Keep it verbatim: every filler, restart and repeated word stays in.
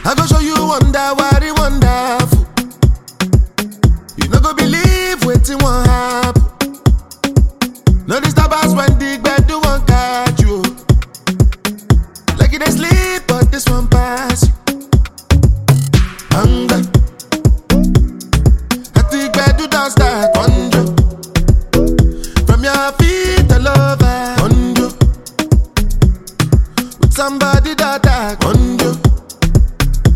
I go show you wonder, worry, wonderful. You no go believe wetin wan happen. No disturb us when the gbedu wan catch you. Like you dey sleep, but this one pass you. Hunger. At the gbedu don start conjure. From your feet all over conjure. With somebody that I conjure.